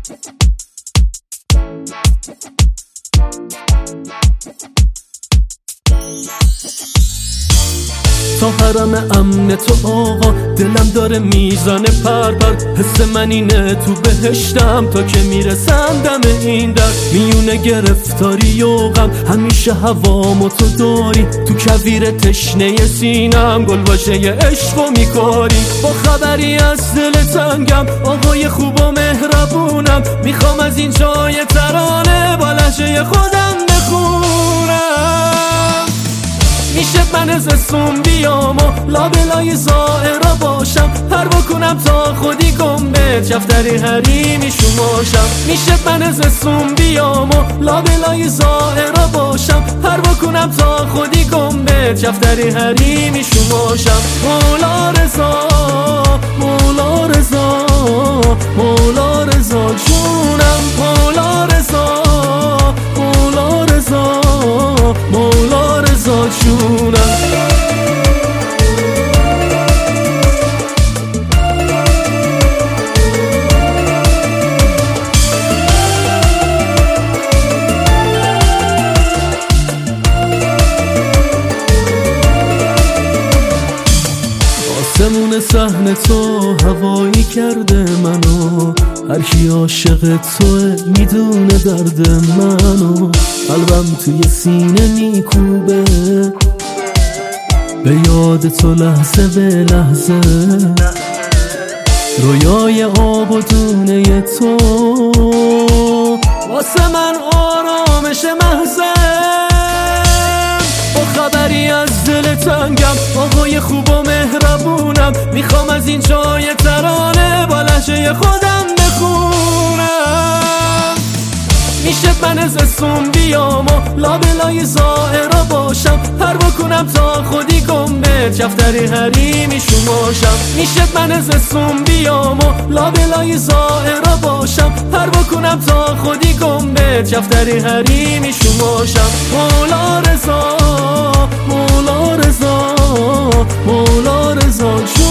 تا حرم امن تو آقا دلم داره میزنه پرپر، حس من اینه تو بهشتم تا که میرسم دم این در. میونه گرفتاری و غم همیشه هوامو تو داری، تو کویر تشنه سینم گل واژه عشقو میکاری. با خبری از دل تنگم آقای خوب و مهربونم، میخوام از این جای ترانه با لهجه خودم بخونم. میشه من زستون بیام و لابلای زائرا باشم، پروا کنم تا خودی گم به جفتری حریمی شماشم. میشه من زستون بیام و لابلای زائرا باشم، پروا کنم تا خودی گم به جفتری حریمی شماشم. مولا رضا مولا رضا مولا رضا جونم، مولا رضا مولا رضا مولا رضا جونم. آسمون صحن تو هوایی کرده منو، هر کی عاشق توه میدونه درد منو. قلبم توی سینه میکوبه به یاد تو لحظه به لحظه، رویای آب و دونه تو واسه من آرامش محضه. با خبری از دل تنگم آقای خوب و مهربونم، میخوام از این جای ترانه با لهجه خودم بخونم. میشه من زستون بیام و لابلای زائرا باشم، پروا کنم تا خودی گم به جفتری حریمی شماشم. میشه من زستون بیام و لابلای زائرا باشم، پروا کنم تا خودی گم به جفتری حریمی شماشم. مولا رضا مولا رضا مولا رضا